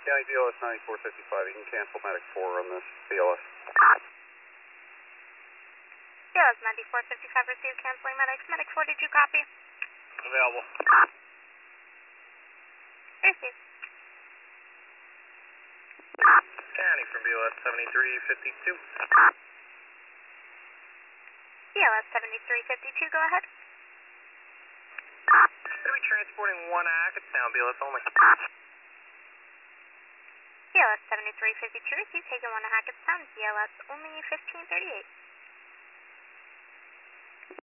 County BLS 9455, you can cancel Medic 4 on this BLS. BLS 9455 received, canceling medics. Medic 4, did you copy? Available. Received. County from BLS 7352. BLS 7352, go ahead. Going to be transporting one Hackettstown, BLS only. BLS 7352 received, taking one to Hackettstown, BLS only 1538.